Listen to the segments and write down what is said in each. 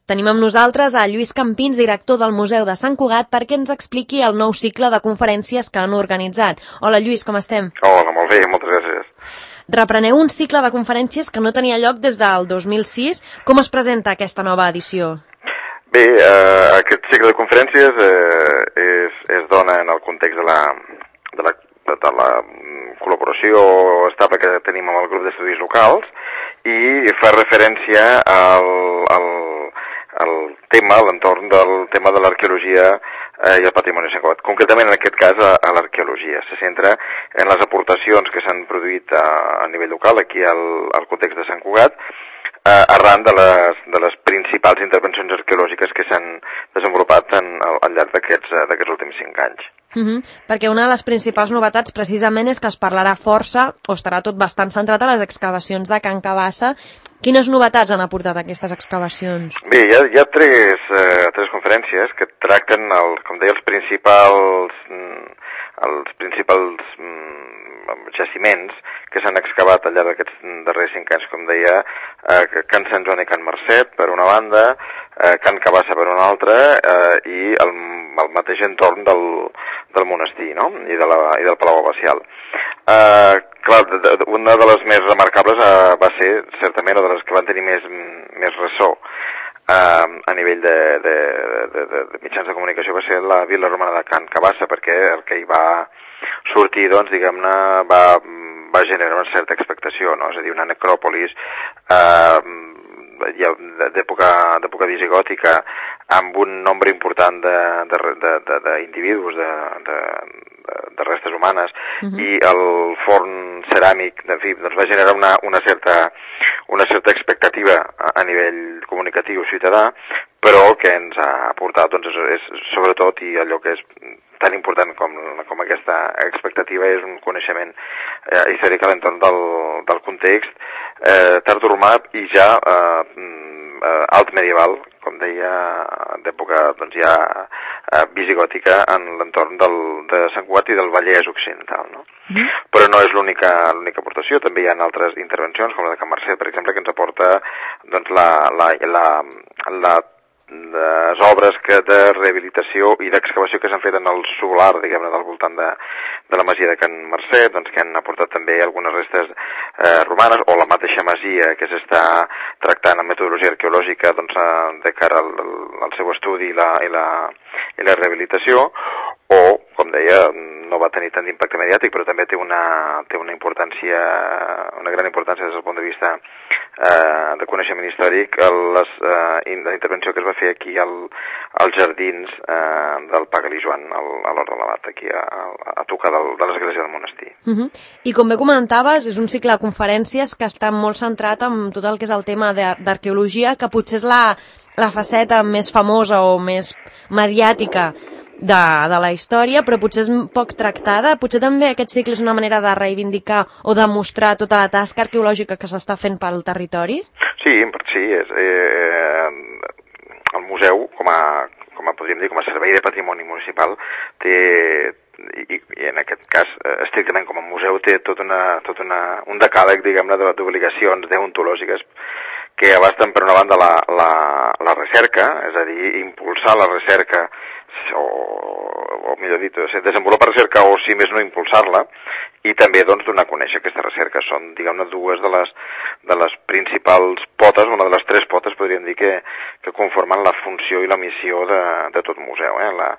Tenim amb nosaltres a Lluís Campins, director del Museu de Sant Cugat, perquè ens expliqui el nou cicle de conferències que han organitzat. Hola Lluís, com estem? Hola, molt bé, moltes gràcies. Repreneu un cicle de conferències que no tenia lloc des del 2006. Com es presenta aquesta nova edició? Bé, aquest cicle de conferències es dona en el context de la col·laboració estable que tenim amb el grup d'estudis locals i fa referència al tema, a l'entorn del tema de l'arqueologia i el patrimoni de Sant Cugat. Concretament, en aquest cas, a l'arqueologia. Se centra en les aportacions que s'han produït a nivell local, aquí al context de Sant Cugat, arran de les principals intervencions arqueològiques que s'han desenvolupat al llarg d'aquests últims 5 anys. Perquè una de les principals novetats precisament és que es parlarà força, o estarà tot bastant centrat a les excavacions de Can Cabassa. Quines novetats han aportat aquestes excavacions? Bé, hi ha tres conferències que tracten, com deia, els principals jaciments que s'han excavat al llarg d'aquests darrers 5 anys, com deia, Can Sant Joan i Can Marcet, per una banda, Can Cabassa per una altra, i el mateix entorn del monestir, no?, i del Palau Abacial. Clar, una de les més remarcables va ser, certament, o de les que van tenir més ressò a nivell de mitjans de comunicació, va ser la Vila Romana de Can Cabassa, perquè el que hi va sortir, doncs, diguem-ne, va generar una certa expectació, no? És a dir, una necròpolis d'època visigòtica amb un nombre important d'individus, de restes humanes, i el forn ceràmic, en fi, doncs va generar una certa expectativa a nivell comunicatiu ciutadà, però el que ens ha aportat, doncs, és sobretot, i allò que és tan important com aquesta expectativa, és un coneixement històric a l'entorn del context tardoromà i ja alt medieval, com deia, d'època, doncs, ja visigòtica en l'entorn de Sant Cugat i del Vallès Occidental, no? Però no és l'única aportació, també hi ha altres intervencions, com la de Can Marcet, per exemple, que ens aporta, doncs, les obres de rehabilitació i d'excavació que s'han fet en el solar, diguem-ne, del voltant de la masia de Can Marcet, doncs, que han aportat també algunes restes romanes, o la mateixa masia que s'està tractant en metodologia arqueològica, doncs, de cara al seu estudi i la rehabilitació, o, com deia, no va tenir tant d'impacte mediàtic, però també té una importància, una gran importància des del punt de vista de coneixement històric, la intervenció que es va fer aquí als jardins del Pagalí Joan, a l'Hort de l'Abat, aquí a tocar de l'església del monestir. I com bé comentaves, és un cicle de conferències que està molt centrat en tot el que és el tema d'arqueologia, que potser és la faceta més famosa o més mediàtica de la història, però potser és poc tractada. Potser també aquest cicle és una manera de reivindicar o de mostrar tota la tasca arqueològica que s'està fent pel territori? Sí, el museu, com a podríem dir, com a servei de patrimoni municipal, té, i en aquest cas estrictament com a museu, té tot un decàleg, diguem-ne, d'obligacions deontològiques que abasten, per una banda, la recerca, és a dir, impulsar la recerca, o millor dit, desenvolupar recerca, o si més no impulsar-la, i també, doncs, donar a conèixer aquesta recerca. Són, diguem-ne, dues de les principals potes, una de les 3 potes, podríem dir, que conformen la funció i la missió de tot museu,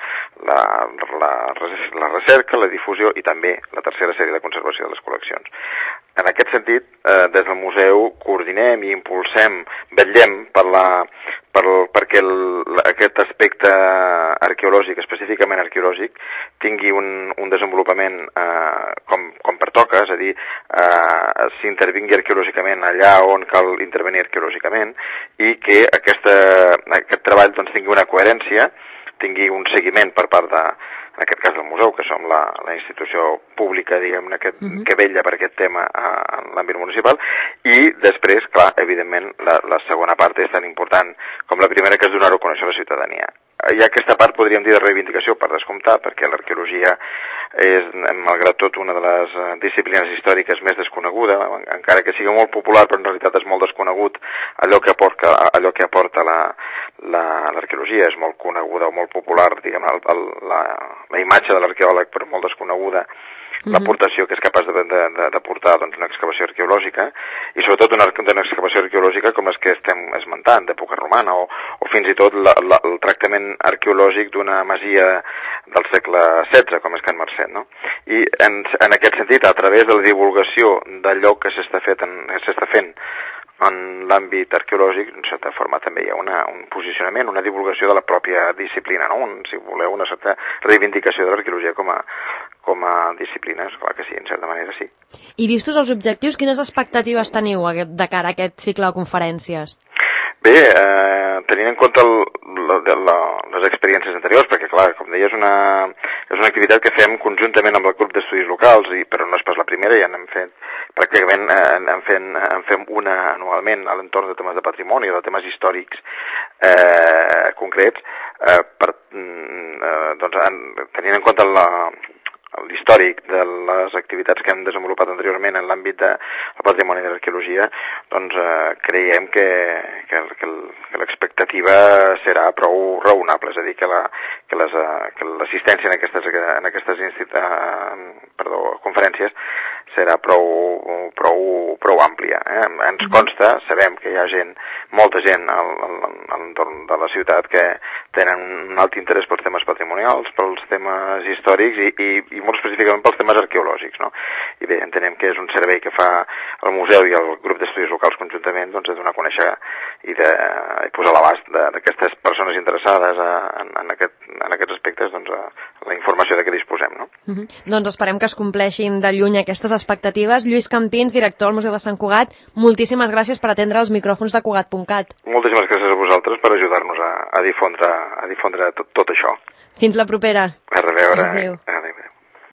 la recerca, la difusió i també la tercera sèrie de conservació de les col·leccions. En aquest sentit, des del museu coordinem i impulsem, vetllem perquè aquest aspecte arqueològic, específicament arqueològic, tingui un desenvolupament com pertoca, és a dir, s'intervingui arqueològicament allà on cal intervenir arqueològicament, i que aquest treball, doncs, tingui una coherència, tingui un seguiment per part en aquest cas del museu, que som la institució pública, diguem-ne, que vetlla per aquest tema en l'àmbit municipal, i després, clar, evidentment, la segona part és tan important com la primera, que és donar-ho a conèixer a la ciutadania. Hi ha aquesta part, podríem dir, de reivindicació, per descomptar, perquè l'arqueologia és, malgrat tot, una de les disciplines històriques més desconeguda, encara que sigui molt popular, però en realitat és molt desconegut allò que aporta l'arqueologia és molt coneguda o molt popular, diguem, la imatge de l'arqueòleg però molt desconeguda, l'aportació que és capaç de portar doncs, una excavació arqueològica, i sobretot una excavació arqueològica com les que estem esmentant, d'època romana, o fins i tot el tractament arqueològic d'una masia del segle XVI, com és Can Marcet, no? I en aquest sentit, a través de la divulgació d'allò que s'està fent en l'àmbit arqueològic, en certa forma també hi ha un posicionament, una divulgació de la pròpia disciplina, no? Si voleu, una certa reivindicació de l'arqueologia com a disciplina, clar que sí, en certa manera sí. I vistos els objectius, quines expectatives teniu de cara a aquest cicle de conferències? Bé, tenint en compte les experiències anteriors, perquè clar, com deia, és una activitat que fem conjuntament amb el grup d'estudis locals, però no és pas la primera, ja n'hem fet, pràcticament en fem una anualment a l'entorn de temes de patrimoni, de temes històrics concrets, doncs, tenint en compte l'històric de les activitats que hem desenvolupat anteriorment en l'àmbit del patrimoni de l'arqueologia, doncs creiem que l'expectativa serà prou raonable, és a dir, que l'assistència en aquestes conferències serà prou àmplia. Ens consta, sabem que hi ha molta gent a l'entorn de la ciutat que tenen un alt interès pels temes patrimonials, pels temes històrics i molt específicament pels temes arqueològics, no? I bé, entenem que és un servei que fa el museu i el grup d'estudis locals conjuntament, doncs, de donar a conèixer i de posar a l'abast d'aquestes persones interessades en aquests aspectes, doncs, la informació de què disposem, no? Doncs esperem que es compleixin de lluny aquestes expectatives. Lluís Campins, director del Museu de Sant Cugat, moltíssimes gràcies per atendre els micròfons de Cugat.cat. Moltíssimes gràcies a vosaltres per ajudar-nos a difondre tot això. Fins la propera. A reveure. Adéu.